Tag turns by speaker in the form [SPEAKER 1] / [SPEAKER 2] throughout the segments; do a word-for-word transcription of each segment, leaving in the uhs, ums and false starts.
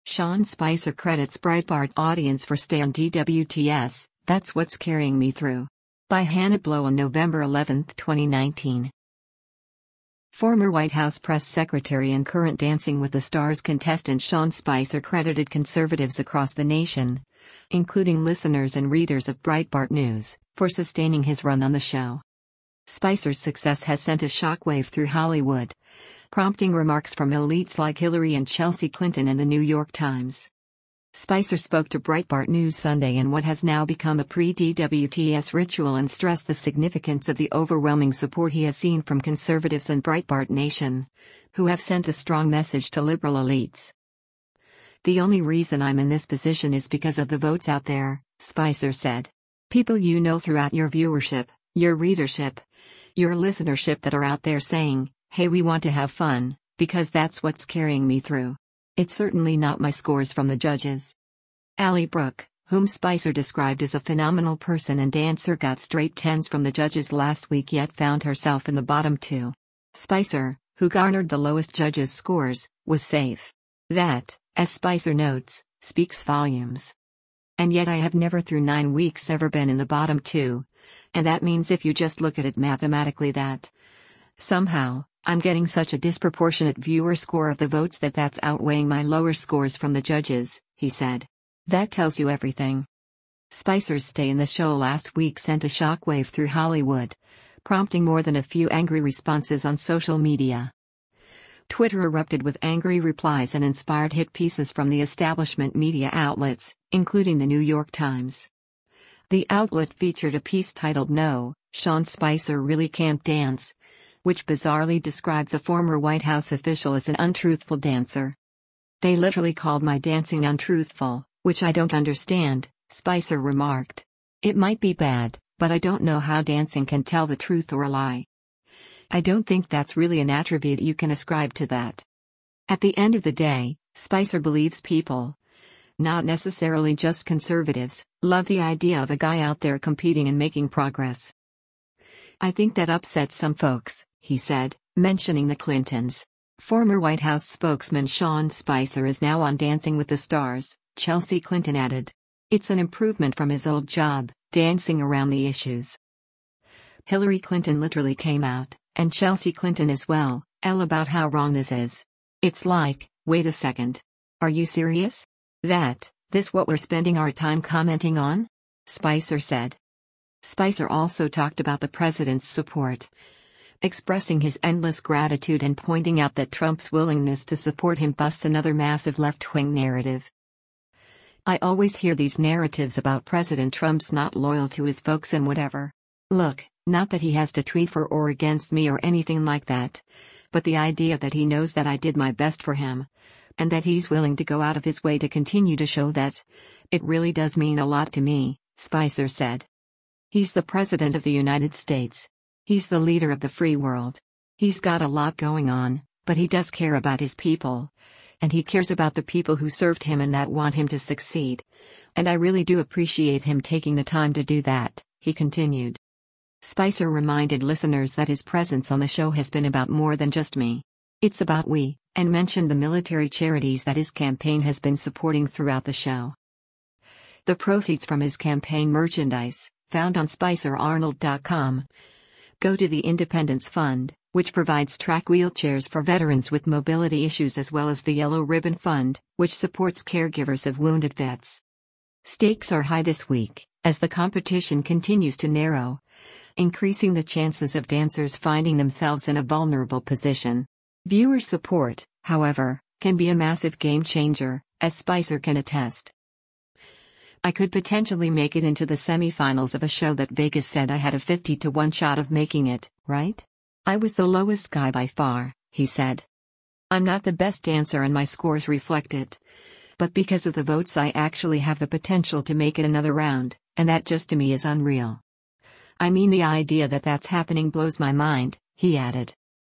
[SPEAKER 1] Sean Spicer credits Breitbart audience for stay on D W T S, That's What's Carrying Me Through. By Hannah Blow on November eleventh, twenty nineteen. Former White House press secretary and current Dancing with the Stars contestant Sean Spicer credited conservatives across the nation, including listeners and readers of Breitbart News, for sustaining his run on the show. Spicer's success has sent a shockwave through Hollywood, prompting remarks from elites like Hillary and Chelsea Clinton and the New York Times. Spicer spoke to Breitbart News Sunday in what has now become a pre-D W T S ritual and stressed the significance of the overwhelming support he has seen from conservatives and Breitbart Nation, who have sent a strong message to liberal elites. "The only reason I'm in this position is because of the votes out there," Spicer said. "People you know throughout your viewership, your readership, your listenership that are out there saying, 'Hey, we want to have fun,' because that's what's carrying me through. It's certainly not my scores from the judges." Ally Brooke, whom Spicer described as a phenomenal person and dancer, got straight tens from the judges last week yet found herself in the bottom two. Spicer, who garnered the lowest judges' scores, was safe. That, as Spicer notes, speaks volumes. "And yet I have never through nine weeks ever been in the bottom two. And that means if you just look at it mathematically that somehow, I'm getting such a disproportionate viewer score of the votes that that's outweighing my lower scores from the judges," he said. "That tells you everything." Spicer's stay in the show last week sent a shockwave through Hollywood, prompting more than a few angry responses on social media. Twitter erupted with angry replies and inspired hit pieces from the establishment media outlets, including the New York Times. The outlet featured a piece titled "No, Sean Spicer Really Can't Dance," which bizarrely described the former White House official as an untruthful dancer. "They literally called my dancing untruthful, which I don't understand," Spicer remarked. "It might be bad, but I don't know how dancing can tell the truth or a lie. I don't think that's really an attribute you can ascribe to that." At the end of the day, Spicer believes people, not necessarily just conservatives, love the idea of a guy out there competing and making progress. "I think that upsets some folks," he said, mentioning the Clintons. Former White House spokesman Sean Spicer is now on Dancing with the Stars, Chelsea Clinton added. "It's an improvement from his old job, dancing around the issues." Hillary Clinton literally came out, and Chelsea Clinton as well, L about how wrong this is. "It's like, wait a second. Are you serious? That, this what we're spending our time commenting on?" Spicer said. Spicer also talked about the president's support, expressing his endless gratitude and pointing out that Trump's willingness to support him busts another massive left-wing narrative. "I always hear these narratives about President Trump's not loyal to his folks and whatever. Look, not that he has to tweet for or against me or anything like that, but the idea that he knows that I did my best for him, and that he's willing to go out of his way to continue to show that, it really does mean a lot to me," Spicer said. "He's the President of the United States. He's the leader of the free world. He's got a lot going on, but he does care about his people. And he cares about the people who served him and that want him to succeed. And I really do appreciate him taking the time to do that," he continued. Spicer reminded listeners that his presence on the show has been about more than just me. "It's about we," and mentioned the military charities that his campaign has been supporting throughout the show. The proceeds from his campaign merchandise, found on Spicer Arnold dot com, go to the Independence Fund, which provides track wheelchairs for veterans with mobility issues, as well as the Yellow Ribbon Fund, which supports caregivers of wounded vets. Stakes are high this week, as the competition continues to narrow, increasing the chances of dancers finding themselves in a vulnerable position. Viewer support, however, can be a massive game changer, as Spicer can attest. "I could potentially make it into the semifinals of a show that Vegas said I had a fifty to one shot of making it, right? I was the lowest guy by far," he said. "I'm not the best dancer and my scores reflect it. But because of the votes I actually have the potential to make it another round, and that just to me is unreal. I mean, the idea that that's happening blows my mind," he added.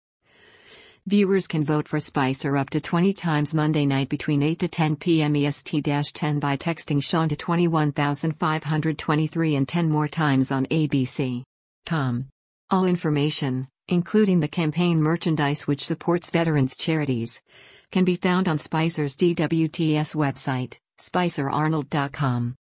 [SPEAKER 1] Viewers can vote for Spicer up to twenty times Monday night between eight to ten p m E S T ten by texting Sean to twenty-one thousand five hundred twenty-three and ten more times on A B C dot com. All information, including the campaign merchandise which supports veterans charities, can be found on Spicer's D W T S website, spicer arnold dot com.